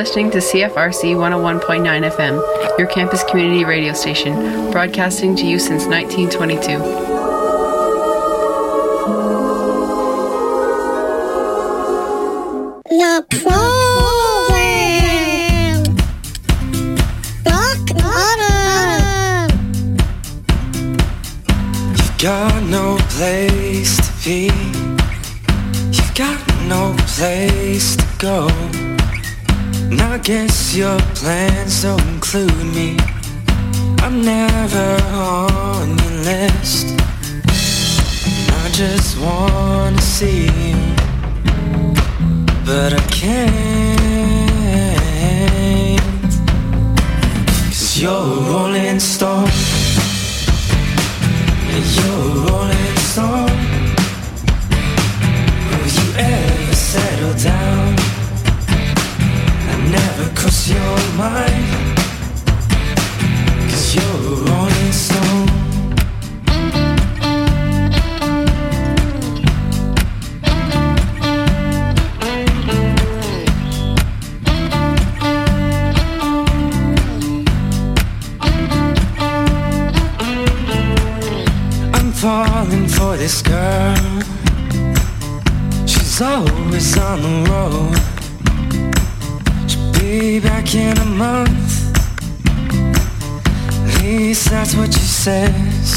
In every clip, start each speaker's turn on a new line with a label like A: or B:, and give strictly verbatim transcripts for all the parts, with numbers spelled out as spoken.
A: listening to C F R C one oh one point nine F M, your campus community radio station, broadcasting to you since nineteen twenty-two.
B: The program. Rock bottom.
C: You've got no place to be. You've got no place to go. And I guess your plans don't include me. I'm never on your list. And I just wanna see you, but I can't. 'Cause you're a rolling stone. You're a rolling stone. Will you ever settle down? Never cross your mind, 'cause you're a rolling stone. I'm falling for this girl. She's always on the road. Be back in a month. At least that's what she says.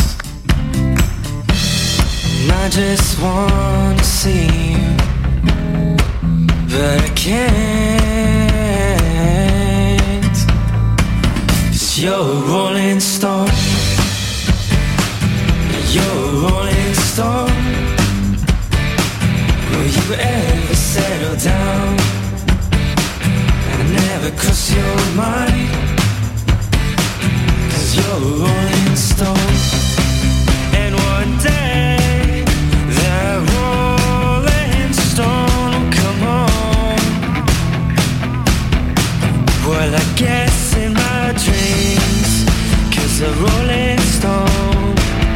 C: And I just wanna see you, but I can't. 'Cause you're a rolling stone. You're a rolling stone. Will you ever settle down? Never cross your mind, 'cause you're a rolling stone. And one day that rolling stone will come home. Well, I guess in my dreams, 'cause a rolling stone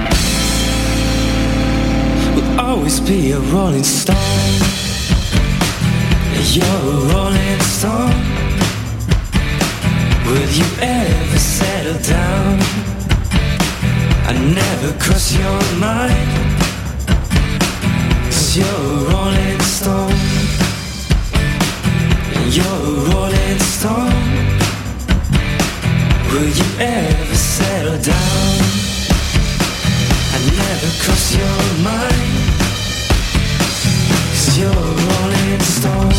C: will always be a rolling stone. You're a rolling stone. Will you ever settle down? I never cross your mind, 'cause you're a rolling stone. You're a rolling stone. Will you ever settle down? I never cross your mind, 'cause you're a rolling stone.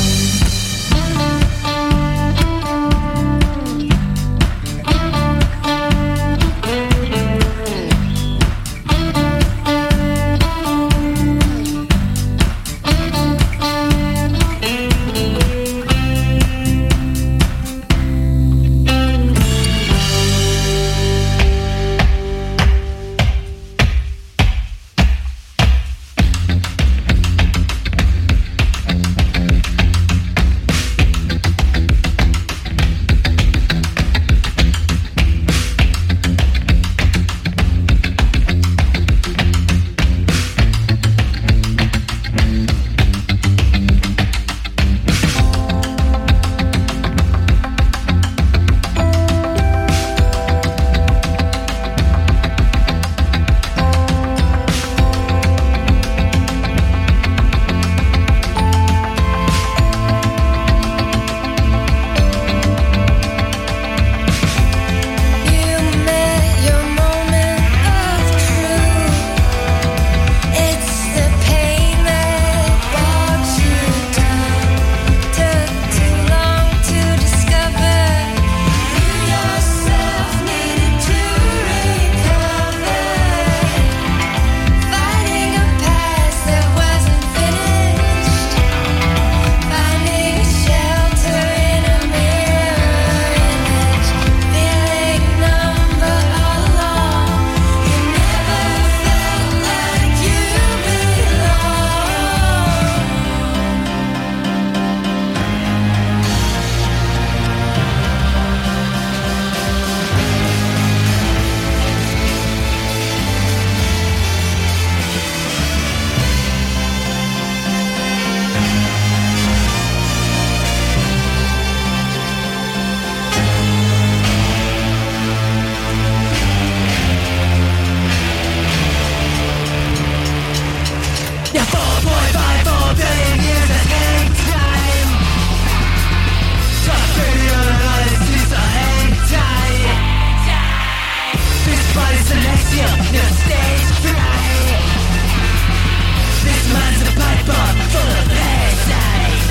D: Now four point five four billion years of hang time. Top thirty on an honest piece of hang time. This body's celestial, no stage fright. This mind's a pipe bomb full of parasites.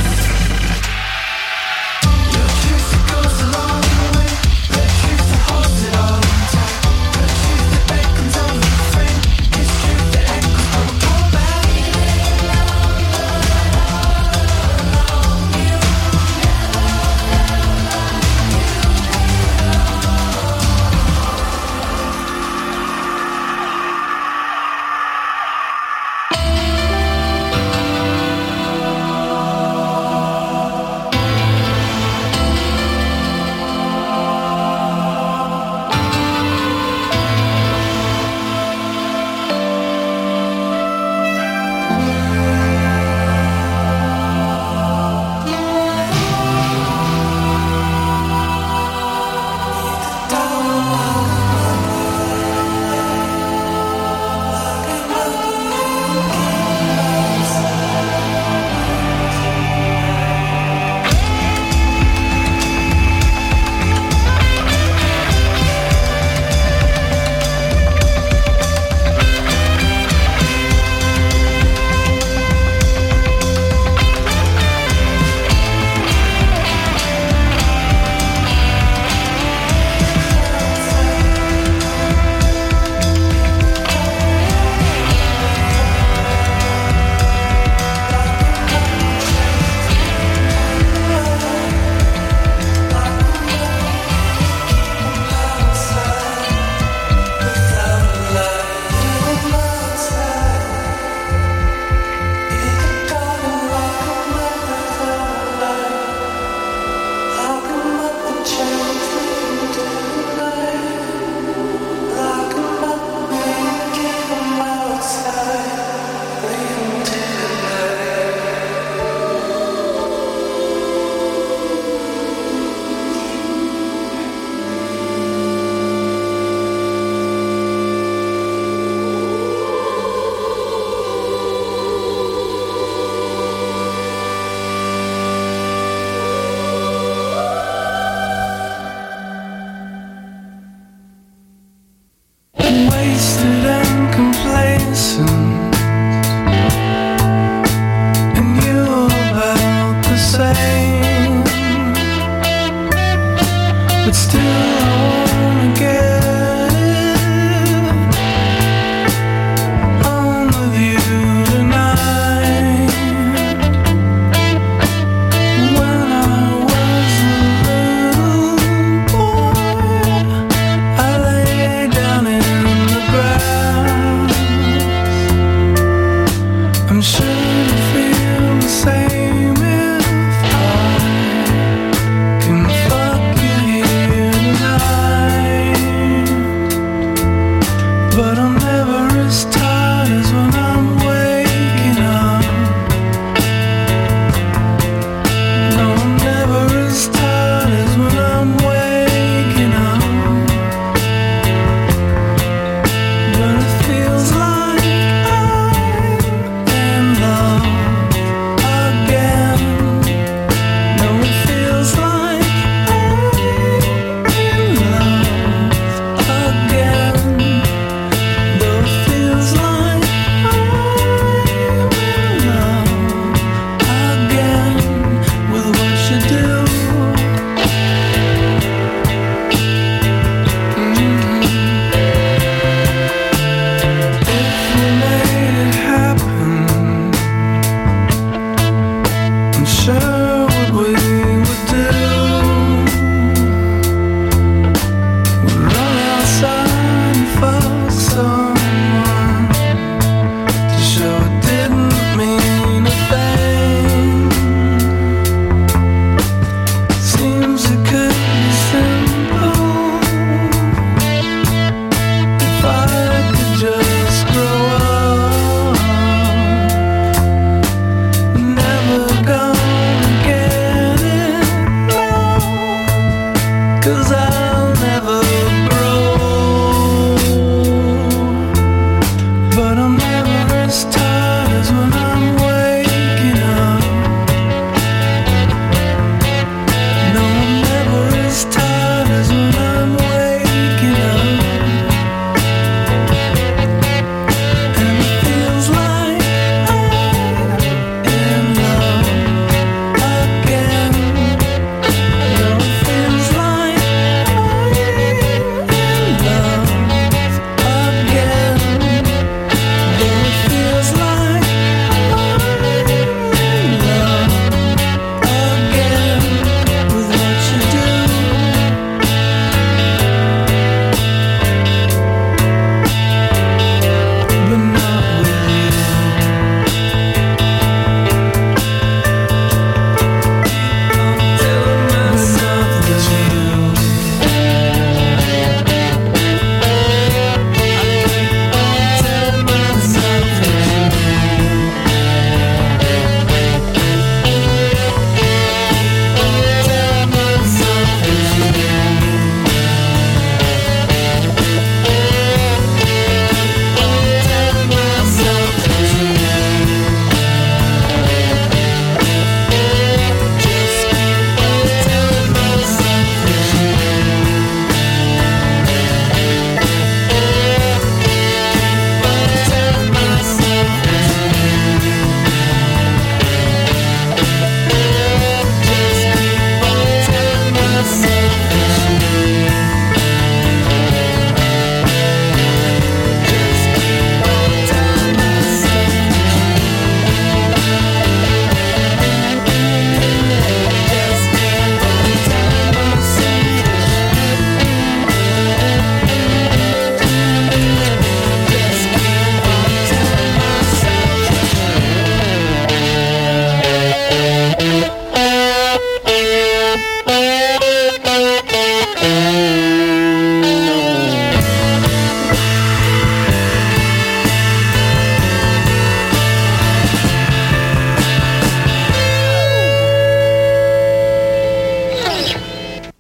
D: Your truth goes along the way. The truth that holds it all in tight. The truth that beckons on the friend. It's truth that echoes from a callback.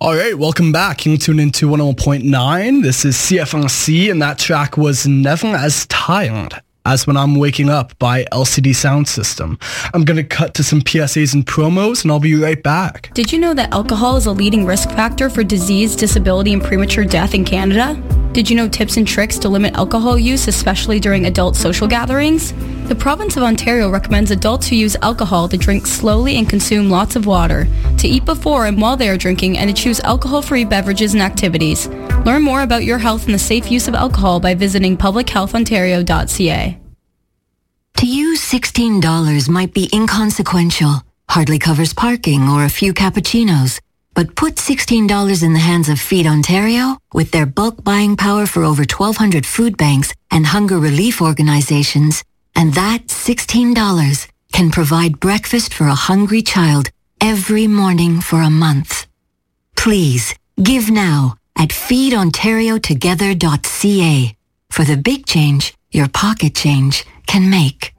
E: All right, welcome back. You tune into one oh one point nine. This is C F R C, and that track was Never As Tired As When I'm Waking Up by L C D Sound System. I'm going to cut to some P S As and promos, and I'll be right back.
F: Did you know that alcohol is a leading risk factor for disease, disability, and premature death in Canada? Did you know tips and tricks to limit alcohol use, especially during adult social gatherings? The province of Ontario recommends adults who use alcohol to drink slowly and consume lots of water, to eat before and while they are drinking, and to choose alcohol-free beverages and activities. Learn more about your health and the safe use of alcohol by visiting public health ontario dot c a.
G: To you, sixteen dollars might be inconsequential, hardly covers parking or a few cappuccinos. But put sixteen dollars in the hands of Feed Ontario with their bulk buying power for over twelve hundred food banks and hunger relief organizations, and that sixteen dollars can provide breakfast for a hungry child every morning for a month. Please, give now at feed ontario together dot c a for the big change your pocket change can make.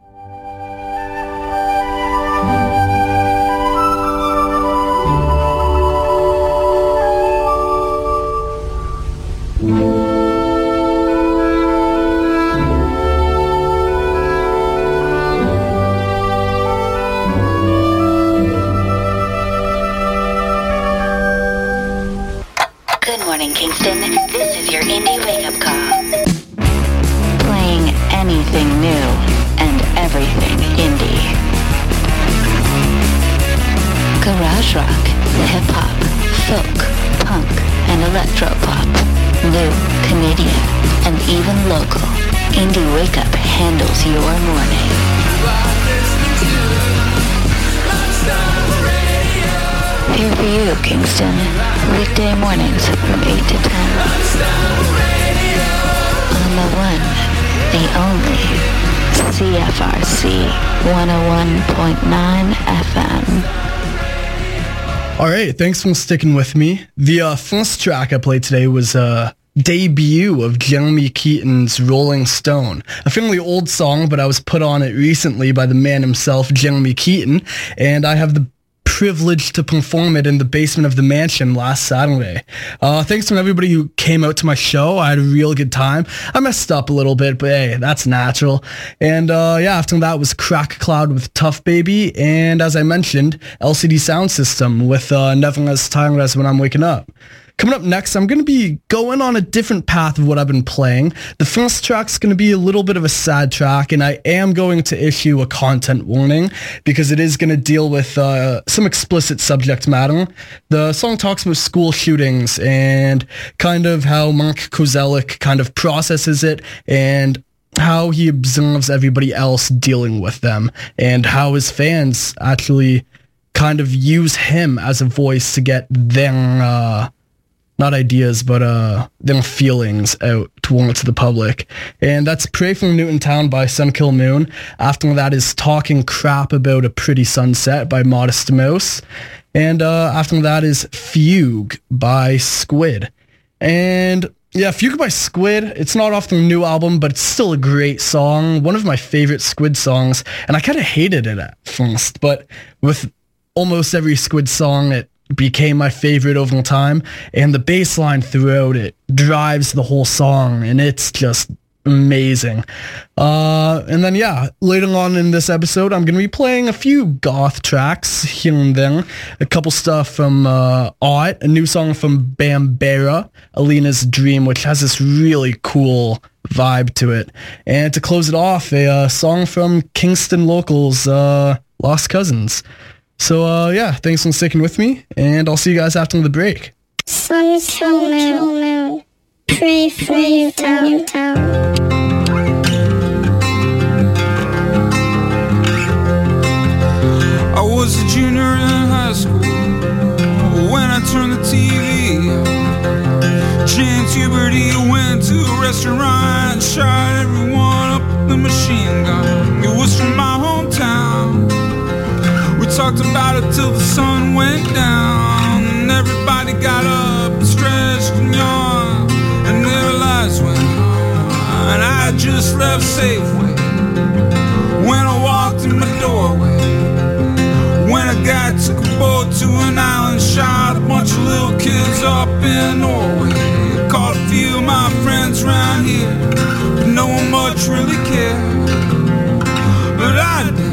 H: Good morning, Kingston. This is your indie wake-up call. Playing anything new and everything indie. Garage rock, hip-hop, folk, punk, and electro-pop. New, Canadian, and even local. Indie Wake-Up handles your morning. Here for you, Kingston. Weekday mornings from eight to ten. On the one, the only, C F R C one oh one point nine F M.
E: All right, thanks for sticking with me. The uh, first track I played today was a debut of Jeremy Keaton's Rolling Stone. A fairly old song, but I was put on it recently by the man himself, Jeremy Keaton, and I have the privilege to perform it in the basement of the mansion last Saturday. Uh, thanks to everybody who came out to my show. I had a real good time. I messed up a little bit, but hey, that's natural. And uh, yeah, after that was Crack Cloud with Tough Baby, and as I mentioned, L C D Sound System with uh, Never As Tired As When I'm Waking Up. Coming up next, I'm going to be going on a different path of what I've been playing. The first track's going to be a little bit of a sad track, and I am going to issue a content warning because it is going to deal with uh, some explicit subject matter. The song talks about school shootings and kind of how Mark Kozelek kind of processes it and how he observes everybody else dealing with them and how his fans actually kind of use him as a voice to get their... Uh, not ideas, but uh, their feelings out towards the public. And that's Pray for Newtown by Sunkill Moon. After that is Talking Crap About a Pretty Sunset by Modest Mouse. And uh, after that is Fugue by Squid. And yeah, Fugue by Squid, it's not off their new album, but it's still a great song. One of my favorite Squid songs. And I kind of hated it at first, but with almost every Squid song, it became my favorite over time, and the bass line throughout it drives the whole song, and it's just amazing. Uh, and then, yeah, later on in this episode, I'm going to be playing a few goth tracks here and there. A couple stuff from uh, Ott, a new song from Bambera, Alina's Dream, which has this really cool vibe to it. And to close it off, a uh, song from Kingston Locals, uh, Lost Cousins. So, uh, yeah, thanks for sticking with me, and I'll see you guys after the break.
B: Sun, sun, moon, pray for Newtown.
I: I was a junior in high school when I turned the T V on. Chance Huberty went to a restaurant and shot everyone up with a machine gun. It was from my hometown. We talked about it till the sun went down, and everybody got up and stretched and yawned, and their lives went on. And I just left Safeway when I walked in my doorway, when a guy took a boat to an island, shot a bunch of little kids up in Norway. Caught a few of my friends around here, but no one much really cared. But I do,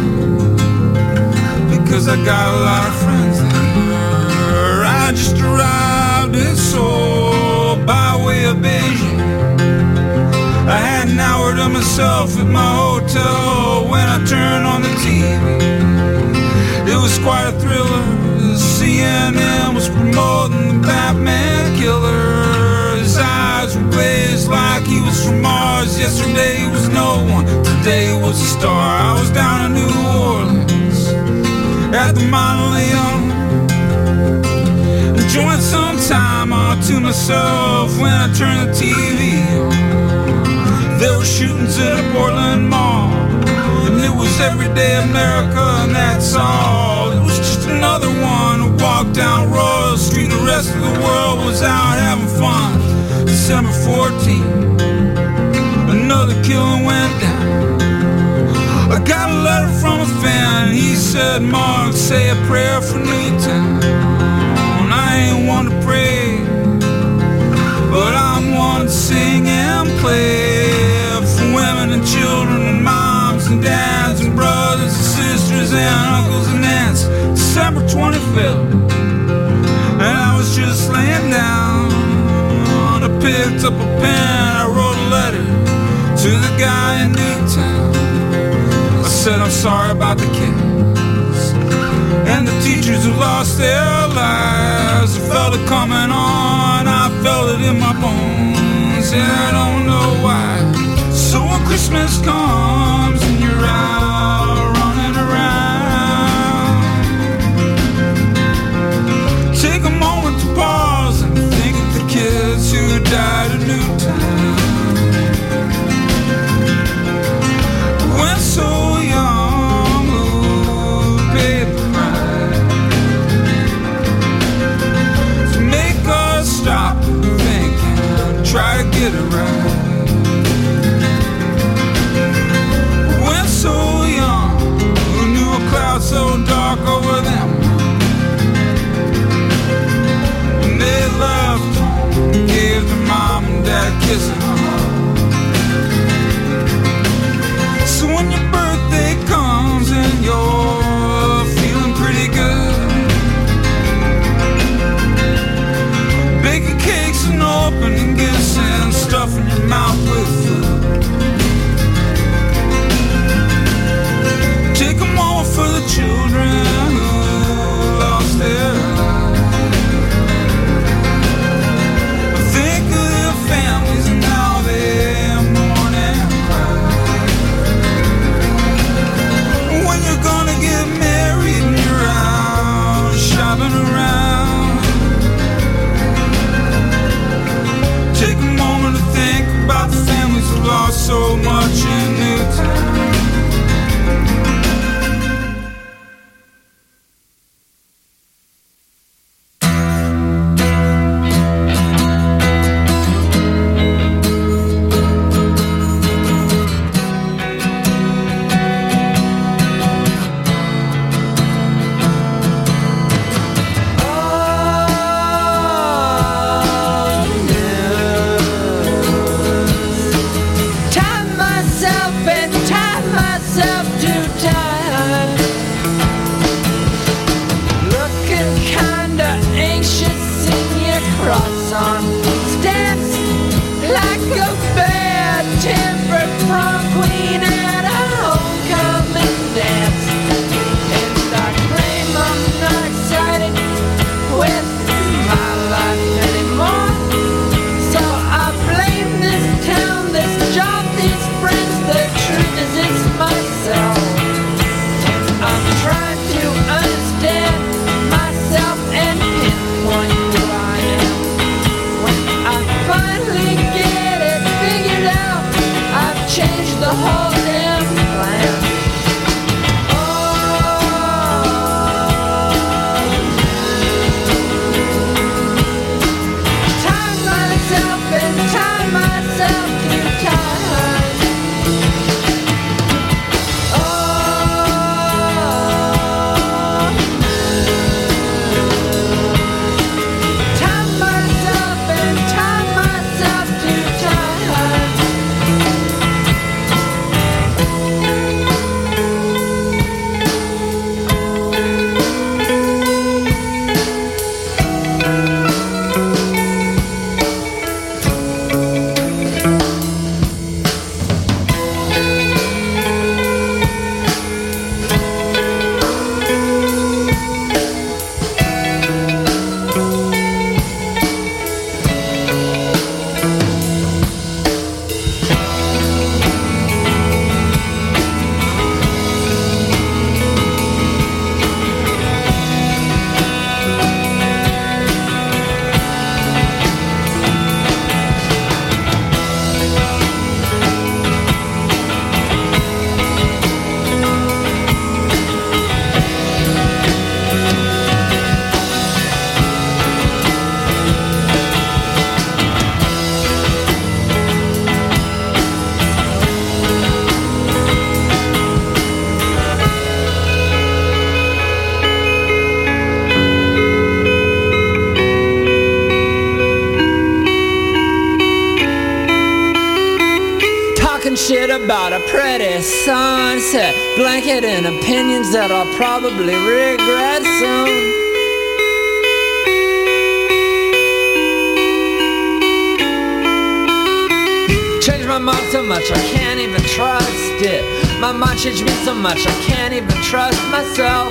I: because I got a lot of friends there. I just arrived in Seoul by way of Beijing. I had an hour to myself at my hotel when I turned on the T V. It was quite a thriller. C N N was promoting the Batman killer. His eyes were glazed like he was from Mars. Yesterday was no one, today was a star. I was down in New Orleans at the Mausoleum, enjoying some time all to myself when I turned the T V on. There were shootings at a Portland mall, and it was everyday America, and that's all. It was just another one who walked down Royal Street, and the rest of the world was out having fun. December fourteenth, another killing went down. I got a letter from a fan, he said, Mark, say a prayer for Newtown. I ain't one to pray, but I'm one to sing and play for women and children and moms and dads and brothers and sisters and uncles and aunts. December twenty-fifth, and I was just laying down. I picked up a pen, I wrote a letter to the guy in Newtown. I said I'm sorry about the kids and the teachers who lost their lives. I felt it coming on, I felt it in my bones, and I don't know why. So when Christmas comes and you're out running around, take a moment to pause and think of the kids who died in Newtown. When so young, who paid the price to make us stop and think and try to get it right.
J: sweaty sunset, blanket and opinions that I'll probably regret soon. Changed my mind so much I can't even trust it. My mind changed me so much I can't even trust myself.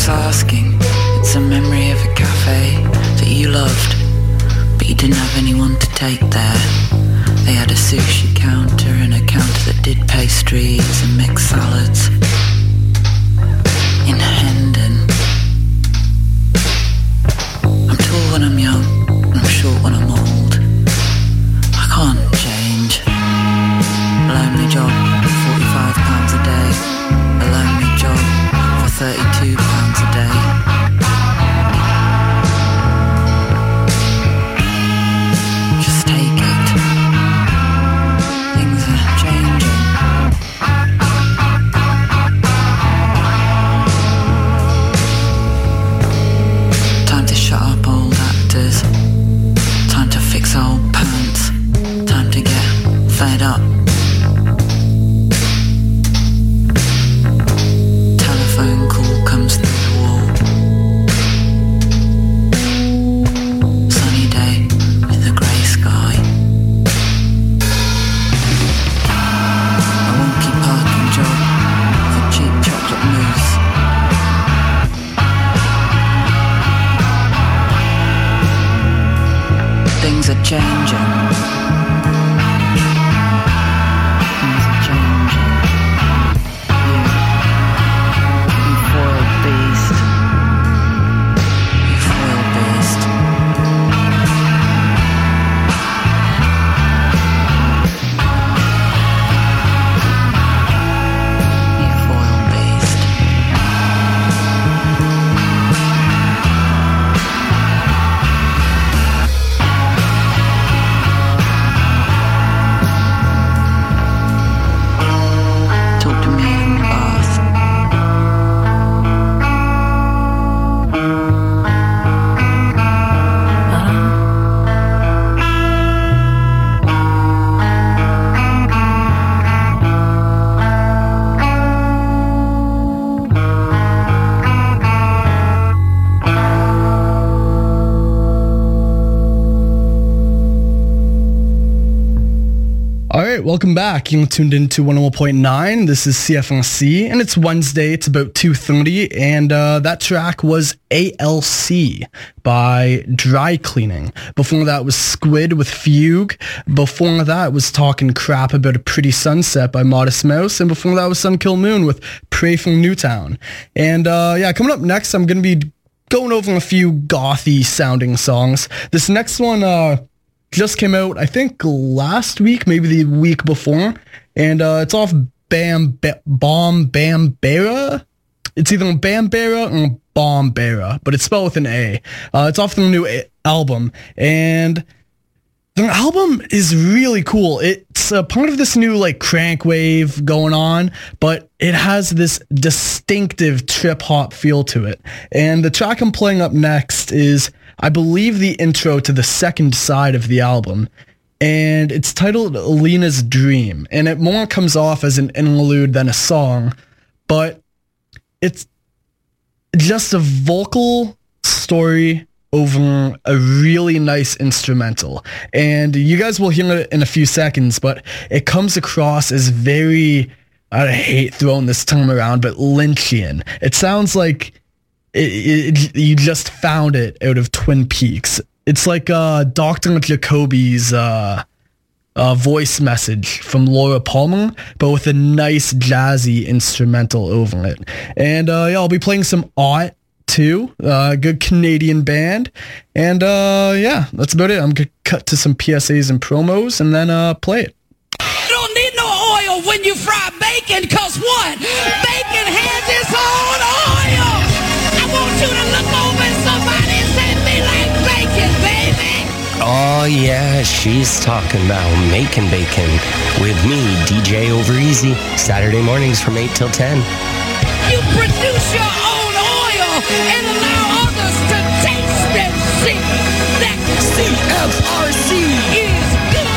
K: worth asking. It's a memory of a cafe that you loved, but you didn't have anyone to take there. They had a sushi counter and a counter that did pastries and mixed salads. In Hendon. I'm tall when I'm young, and I'm short when I'm old. I can't change. Lonely job, forty-five pounds a day. A lonely job for thirty-two pounds a day. Just take it. Things are changing. Time to shut up, old actors. Time to fix old pants. Time to get fed up. Telephone call comes through the wall. Sunny day with a grey sky. A wonky parking job for cheap chocolate mousse. Things are changing. Things are changing. You, you foiled beast. You foiled beast. You foiled beast. Talk to me in the bath.
E: All right, welcome back. You're tuned into one oh one point nine. This is C F N C, and it's Wednesday. It's about two thirty, and uh, that track was A L C by Dry Cleaning. Before that was Squid with Fugue. Before that was Talking Crap About a Pretty Sunset by Modest Mouse, and before that was Sunkill Moon with Pray from Newtown. And uh, yeah, coming up next, I'm going to be going over a few gothy sounding songs. This next one, uh, just came out, I think, last week, maybe the week before, and uh, it's off Bam ba- Bomb Bambera. It's either Bambera or Bombera, but it's spelled with an A. Uh, it's off the new a- album, and the album is really cool. It's a part of this new like crank wave going on, but it has this distinctive trip hop feel to it. And the track I'm playing up next is, I believe, the intro to the second side of the album, and it's titled Lena's Dream, and it more comes off as an interlude than a song, but it's just a vocal story over a really nice instrumental, and you guys will hear it in a few seconds, but it comes across as very, I hate throwing this term around, but Lynchian. It sounds like It, it, you just found it out of Twin Peaks. It's like uh, Doctor Jacoby's uh, uh, voice message from Laura Palmer, but with a nice jazzy instrumental over it. And uh, yeah, I'll be playing some Ought too, a uh, good Canadian band. And uh, yeah, that's about it. I'm going to cut to some P S As and promos and then uh, play it.
L: You don't need no oil when you fry bacon, cause what? Bacon has its own oil! I want you to look over at somebody and say, me like bacon, baby!
M: Oh yeah, she's talking about making bacon with me, D J Over Easy, Saturday mornings from eight till ten.
L: You produce your own oil and allow others to taste and see that C F R C is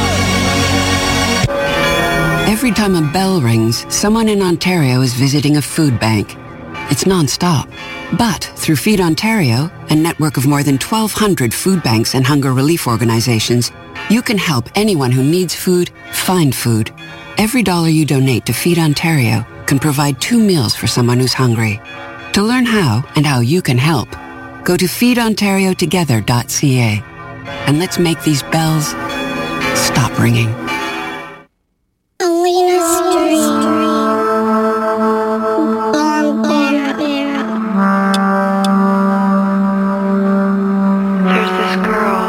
L: good!
N: Every time a bell rings, someone in Ontario is visiting a food bank. It's non-stop. But through Feed Ontario, a network of more than twelve hundred food banks and hunger relief organizations, you can help anyone who needs food find food. Every dollar you donate to Feed Ontario can provide two meals for someone who's hungry. To learn how and how you can help, go to feed ontario together dot c a and let's make these bells stop ringing.
B: Alina's dream. Bomb bear.
O: There's this girl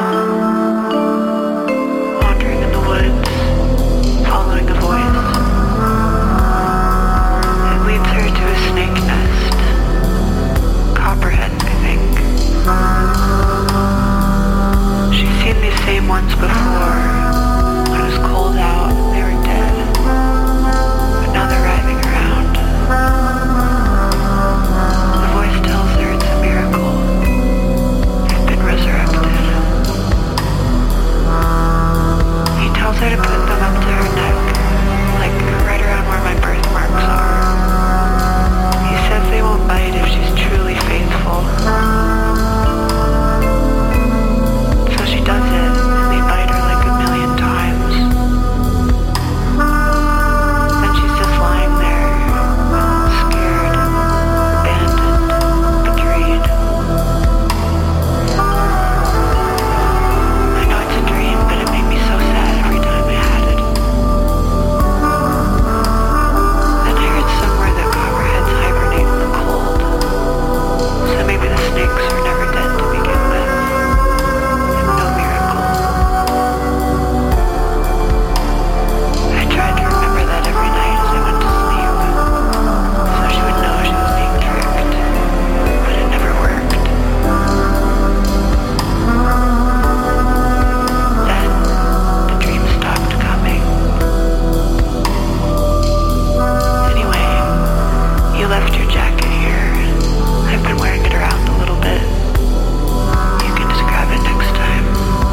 O: wandering in the woods, following a voice. It leads her to a snake nest. Copperhead, I think. She's seen these same ones before. When it was cold out, they were dead. But now they're writhing around. The voice tells her it's a miracle. They've been resurrected. He tells her to put them up to her neck, like right around where my birthmarks are. He says they won't bite if she's truly faithful. So she does it, and they bite her like a million times. Then she's just lying there, scared, abandoned, betrayed. I know it's a dream, but it made me so sad every time I had it. Then I heard somewhere that copperheads hibernate in the cold. So maybe the snakes were never dead to begin with. And no miracle. I tried to remember that every night as I went to sleep, so she would know she was being tricked, but it never worked. Then, the dream stopped coming. Anyway, you left your jacket here. I've been wearing it around a little bit. You can just grab it next time.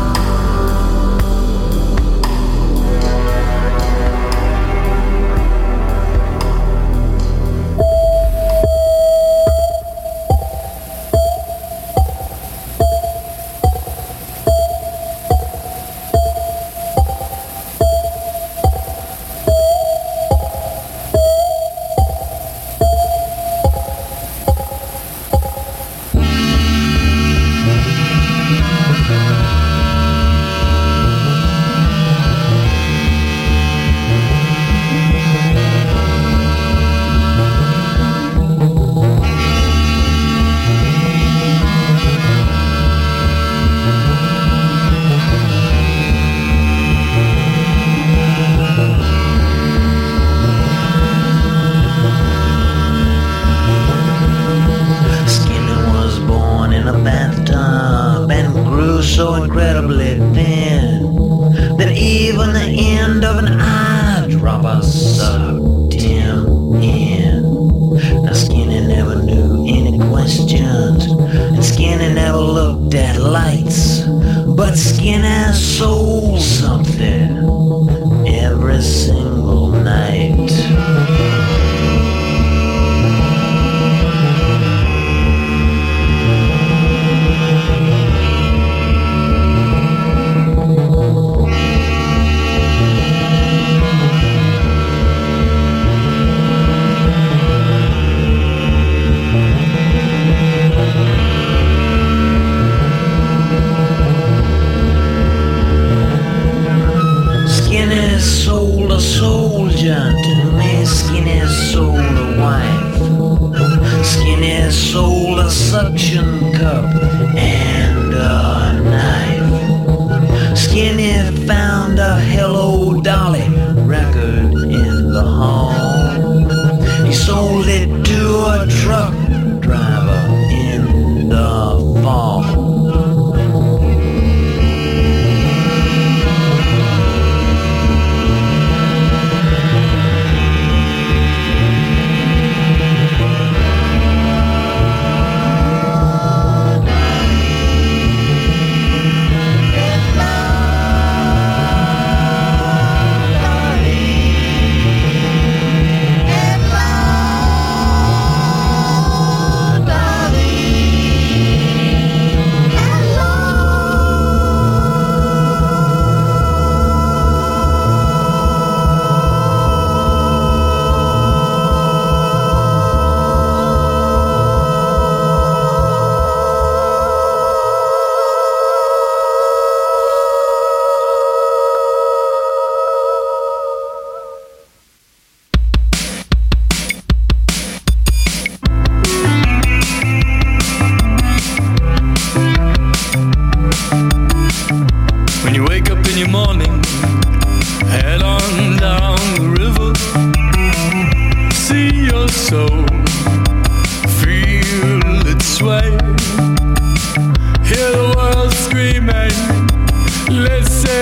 P: Skinner was born in a bathtub and grew so incredibly thin that even the end of an eyedropper sucked him in. Now Skinny never knew any questions, and Skinny never looked at lights, but Skinny sold something every single night. Skinny sold a soldier to me. Skinny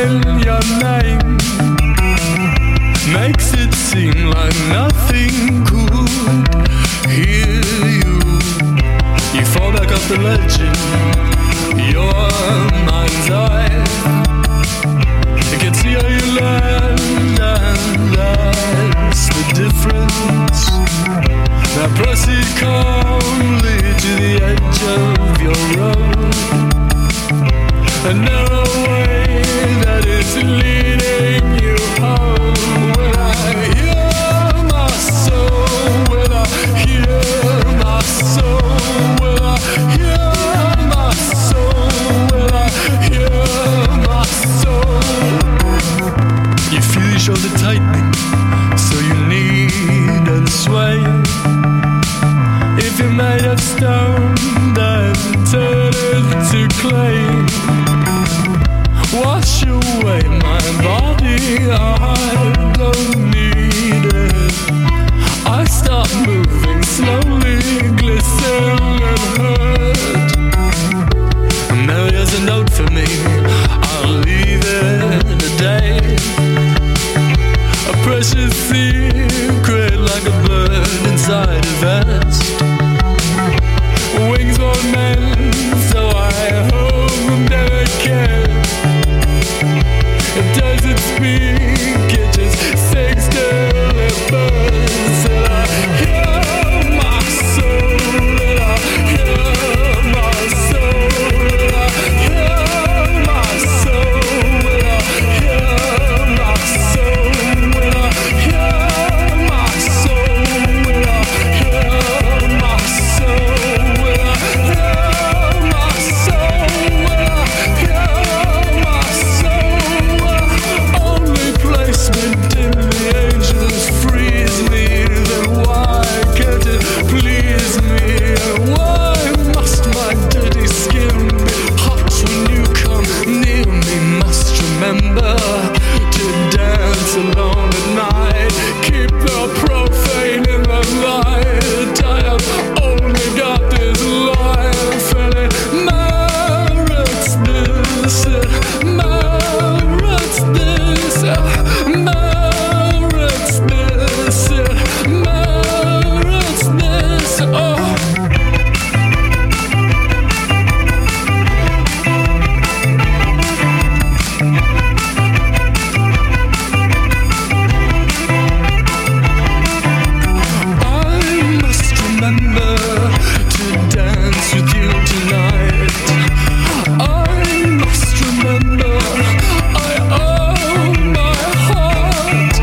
C: saying your name makes it seem like nothing could hear you. You fall back off the legend, your mind's eye. You can see how you land, and that's the difference. Now proceed calmly to the edge of your road, a narrow way that is leading you home. When I hear my soul, when I hear my soul, when I hear my soul, when I hear my soul, you feel your shoulder tightening, so you need and sway. If you're made of stone, then turn it to clay. Wash away my body, I don't need it. I start moving slowly, glisten and hurt. And now here's a note for me, I'll leave it today. A precious secret like a bird inside a vest. Wings won't mend, so I hope never can. It doesn't speak, it just sings till it burns. And I hear my soul, and I hear my soul, and I hear my soul, and I hear my soul, and I hear my soul, and I hear my soul, and I hear my soul, and I hear my soul. Only placement in the angels frees me. Then why can't it please me? And why must my dirty skin be hot when you come near me? Must remember to dance alone at night. Keep the profane in the light. I have only got this life, and it merits this. It merits this. It merits this. It merits this. Oh. I must remember to dance with you tonight. I must remember I owe my heart.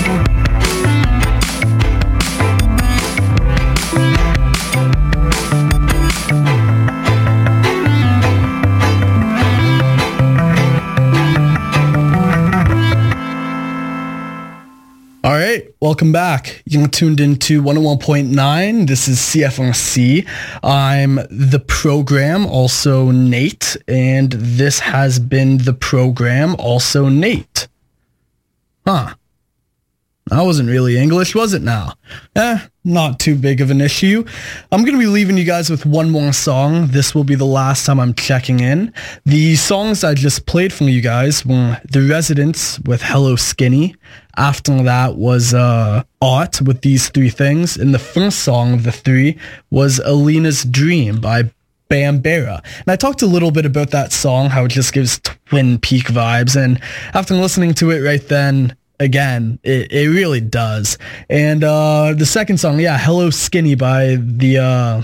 E: All right, welcome back. You're tuned into one oh one point nine. This is C F R C. I'm the program, also Nate, and this has been the program, also Nate. Huh. That wasn't really English, was it now? Eh, not too big of an issue. I'm going to be leaving you guys with one more song. This will be the last time I'm checking in. The songs I just played for you guys were The Residents with Hello Skinny. After that was uh, Ought with These Three Things. And the first song of the three was Alina's Dream by Bambera. And I talked a little bit about that song, how it just gives Twin Peak vibes. And after listening to it right then, again, it, it really does. And uh, the second song, yeah, Hello Skinny by the uh,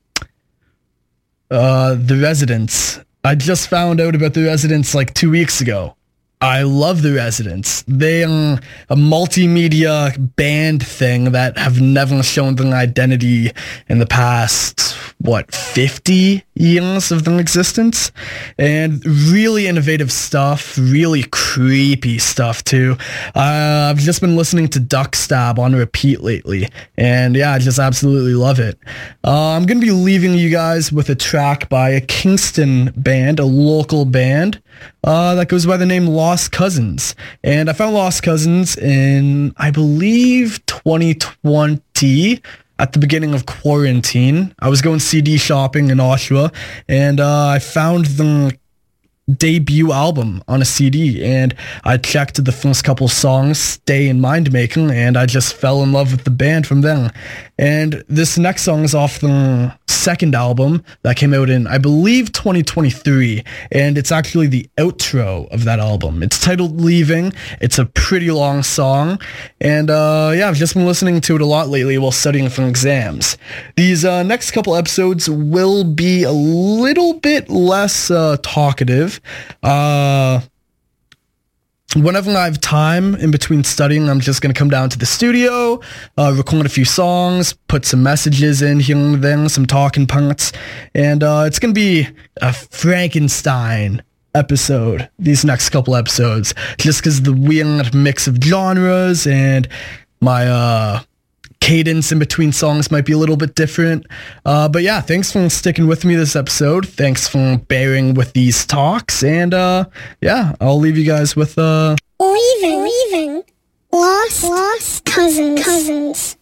E: uh, The Residents. I just found out about The Residents like two weeks ago. I love The Residents. They are a multimedia band thing that have never shown their identity in the past, what, fifty years of their existence? And really innovative stuff, really creepy stuff too. Uh, I've just been listening to Duck Stab on repeat lately, and yeah, I just absolutely love it. Uh, I'm going to be leaving you guys with a track by a Kingston band, a local band, uh, that goes by the name Lost Cousins. And I found Lost Cousins in, I believe, twenty twenty, at the beginning of quarantine. I was going C D shopping in Oshawa, and uh, I found them debut album on a C D, and I checked the first couple songs, Stay and Mind Making, and I just fell in love with the band from then. And this next song is off the second album that came out in, I believe, twenty twenty-three, and it's actually the outro of that album. It's titled Leaving. It's a pretty long song, and uh, yeah, I've just been listening to it a lot lately while studying for exams. These uh, next couple episodes will be a little bit less uh, talkative. Uh, whenever I have time in between studying, I'm just going to come down to the studio, uh, record a few songs, put some messages in here and there, some talking parts, and uh, it's going to be a Frankenstein episode, these next couple episodes, just because of the weird mix of genres, and my uh, cadence in between songs might be a little bit different. Uh, but yeah, thanks for sticking with me this episode. Thanks for bearing with these talks. And uh, yeah, I'll leave you guys with... Uh,
B: leaving, leaving. Lost, lost cousins, cousins.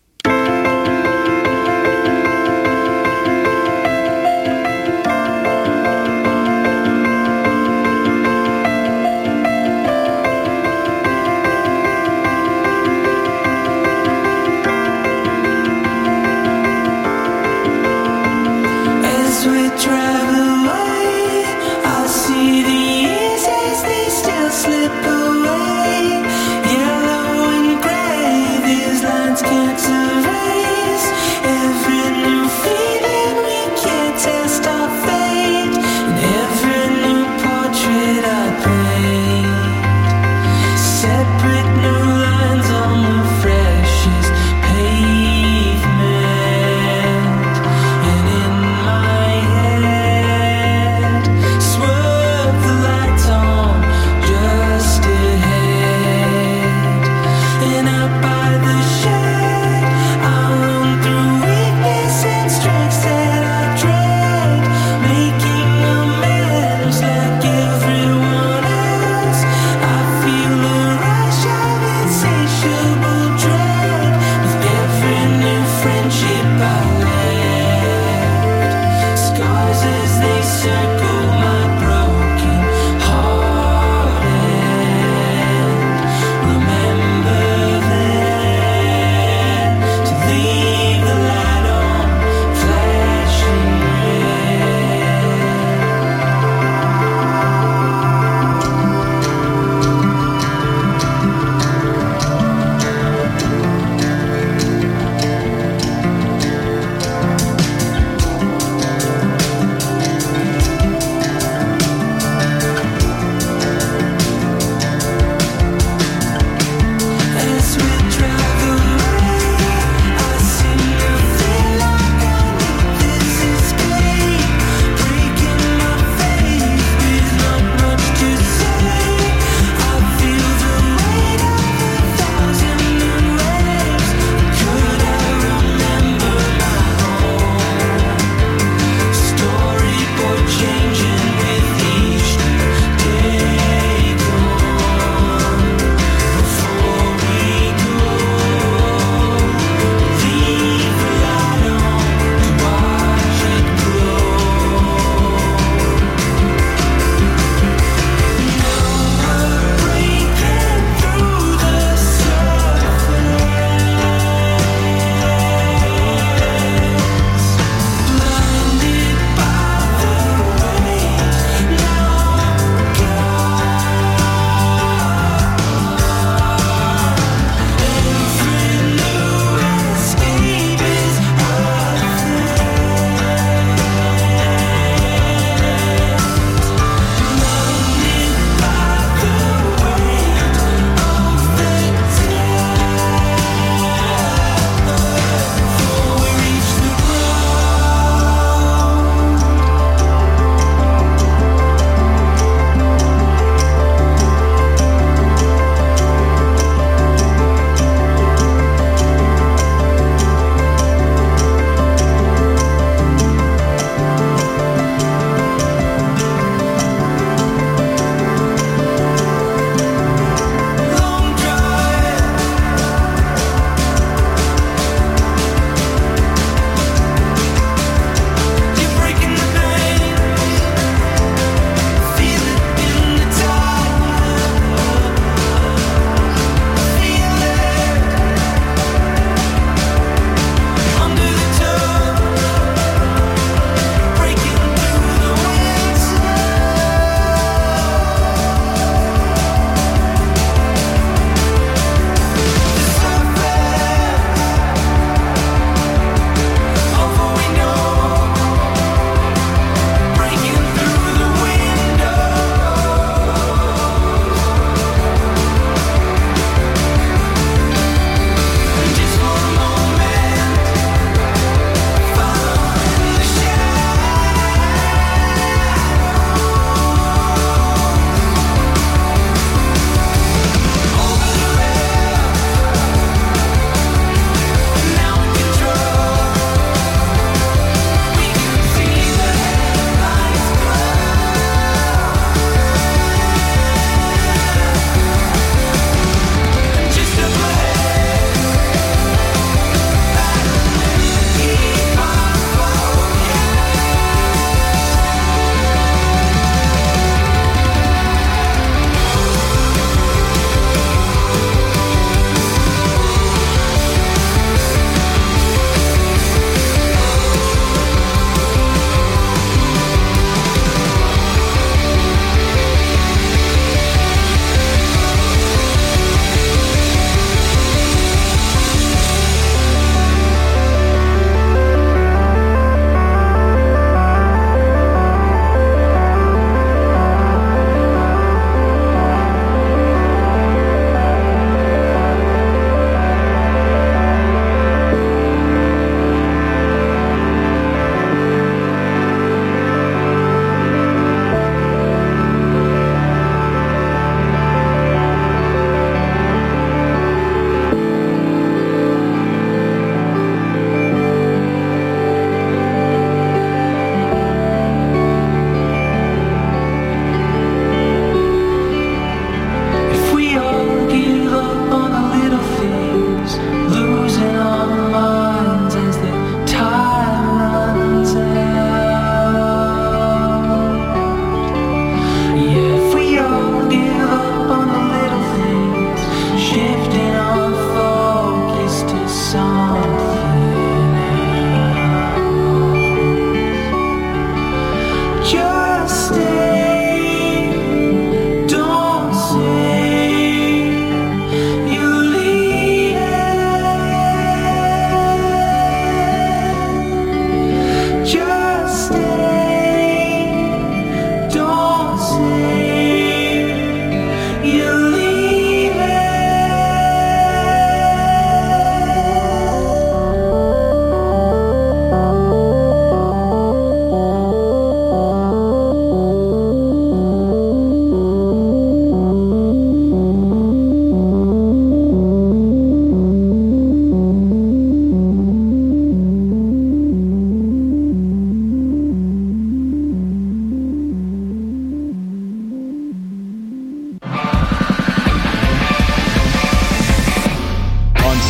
D: Slip away, yellow and gray, these lines can't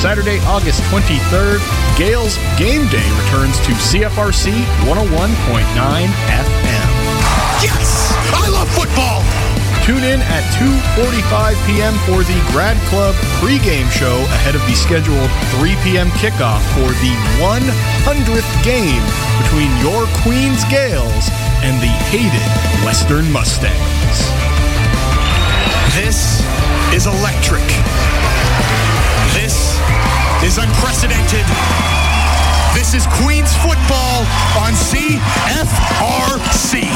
Q: Saturday, August twenty-third, Gales Game Day returns to C F R C one oh one point nine F M.
R: Yes! I love football!
Q: Tune in at two forty-five p.m. for the Grad Club pregame show ahead of the scheduled three p.m. kickoff for the one hundredth game between your Queens Gales and the hated Western Mustangs.
R: This is electric. This is unprecedented. This is Queens football on C F R C.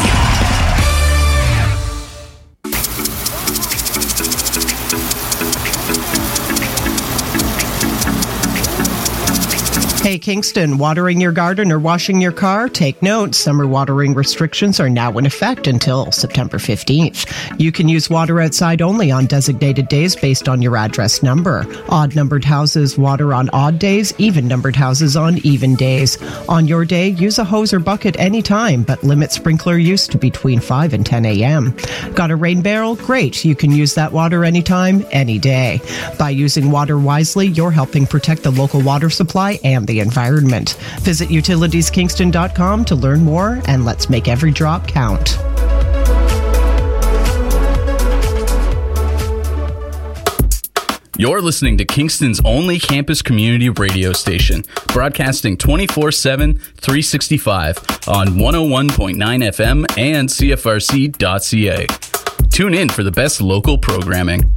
S: Hey Kingston, watering your garden or washing your car? Take note, summer watering restrictions are now in effect until September fifteenth. You can use water outside only on designated days based on your address number. Odd-numbered houses water on odd days, even-numbered houses on even days. On your day, use a hose or bucket anytime, but limit sprinkler use to between five and ten a.m. Got a rain barrel? Great, you can use that water anytime, any day. By using water wisely, you're helping protect the local water supply and the environment. Visit utilities kingston dot com to learn more, and let's make every drop count.
T: You're listening to Kingston's only campus community radio station, broadcasting twenty-four seven, three sixty-five on one oh one point nine F M and C F R C dot C A. Tune in for the best local programming.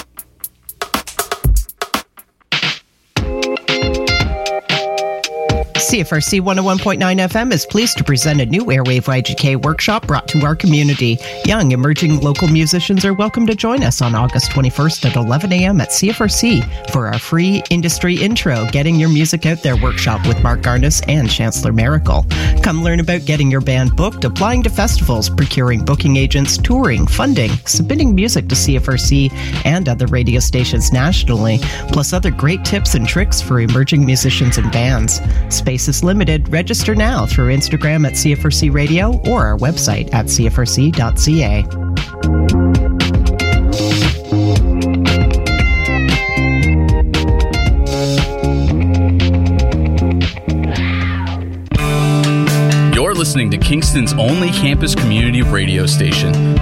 S: C F R C one oh one point nine F M is pleased to present a new Airwave Y G K workshop brought to our community. Young, emerging local musicians are welcome to join us on August twenty-first at eleven a.m. at C F R C for our free industry intro, Getting Your Music Out There workshop with Mark Garnis and Chancellor Miracle. Come learn about getting your band booked, applying to festivals, procuring booking agents, touring, funding, submitting music to C F R C and other radio stations nationally, plus other great tips and tricks for emerging musicians and bands. Space is limited. Register now through Instagram at C F R C Radio or our website at C F R C dot C A.
T: You're listening to Kingston's only campus community radio station,